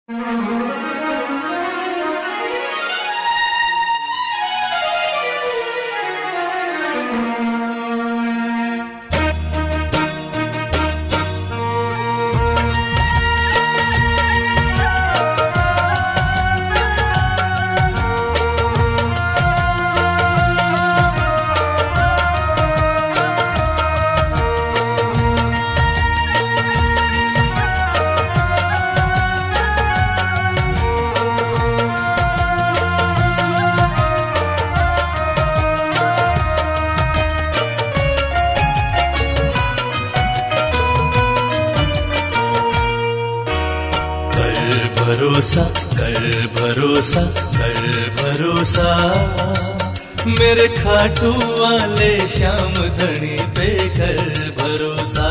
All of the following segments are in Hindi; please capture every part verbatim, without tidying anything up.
भरोसा कर भरोसा कर भरोसा मेरे खाटू वाले श्याम धनी पे कर भरोसा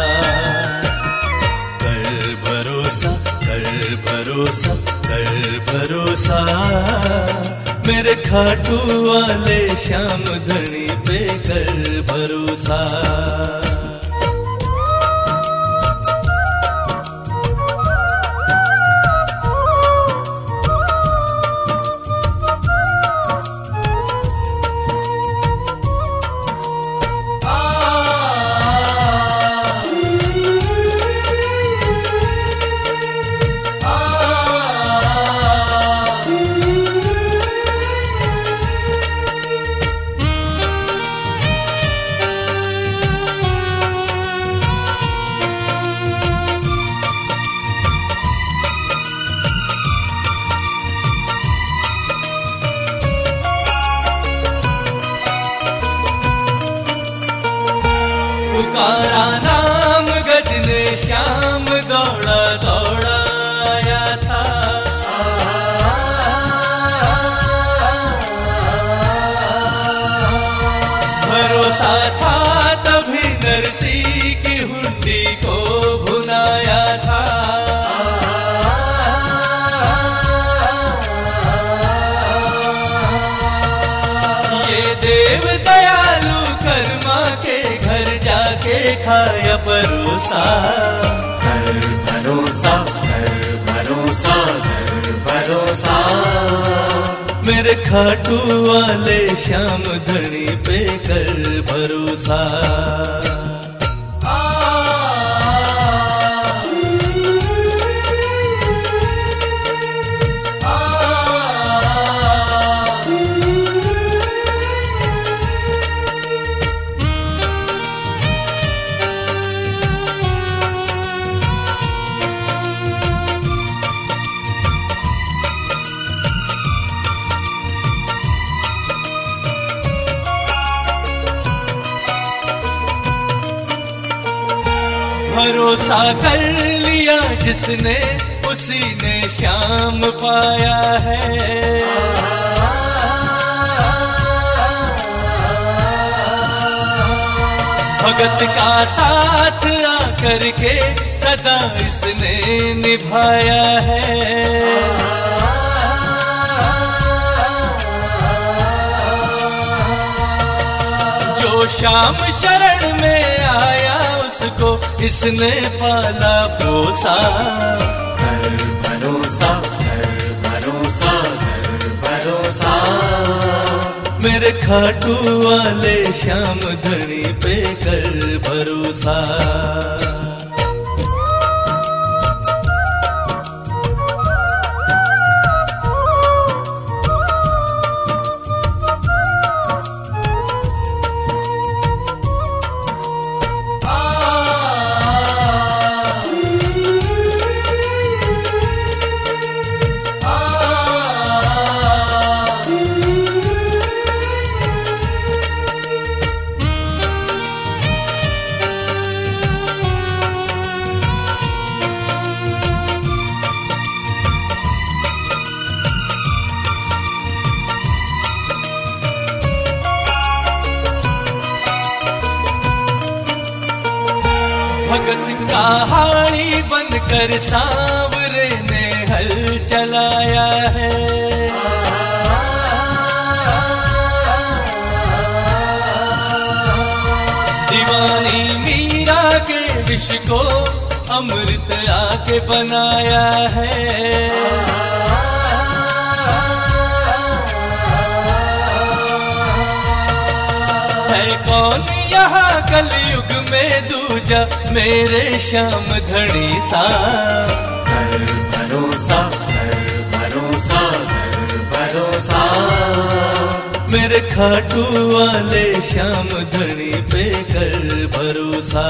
कर भरोसा कर भरोसा कर भरोसा मेरे खाटू वाले श्याम धनी पे कर भरोसा। पुकारा नाम गजने श्याम दौड़ा दौड़ा आया था। भरोसा था तभी नरसी की हुंडी को भुनाया था। ये देव दयालु कर्मा के घर जाके खाया परोसा कर भरोसा कर भरोसा कर भरोसा मेरे खाटू वाले श्याम धनी पे कर भरोसा। भरोसा कर लिया जिसने उसी ने श्याम पाया है। भगत का साथ आकर के सदा इसने निभाया है। जो श्याम शरण में आया उसको इसने पाला पोसा कर भरोसा कर भरोसा कर भरोसा मेरे खाटू वाले श्याम धनी पे कर भरोसा। भगत कहानी बनकर सांवरे ने हल चलाया है। दीवानी मीरा के विष को अमृत आके बनाया है। कौन यहाँ कलयुग में दूजा मेरे श्याम धनी सा। कर भरोसा कर भरोसा कर भरोसा मेरे खाटू वाले श्याम धनी पे कर भरोसा।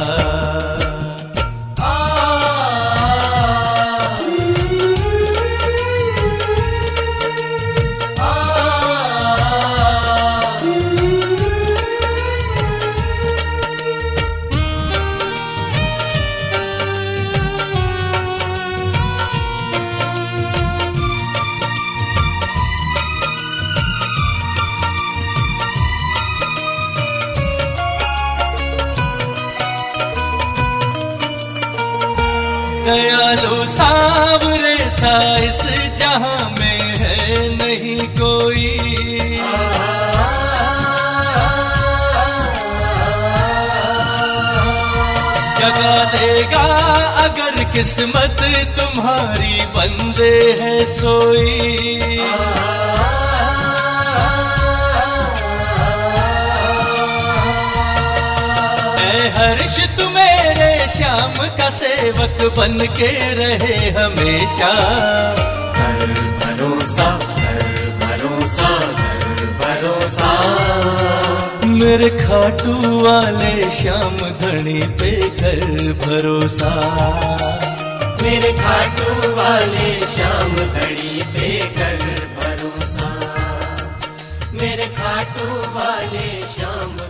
दयालु सावरे सा इस जहां में है नहीं कोई। जगा देगा अगर किस्मत तुम्हारी बंदे है सोई। हर्ष तू मेरे श्याम का सेवक बन के रहे हमेशा। कर भरोसा कर भरोसा कर भरोसा मेरे खाटू वाले श्याम धनी पे कर भरोसा। मेरे खाटू वाले श्याम धनी पे कर भरोसा। मेरे खाटू वाले श्याम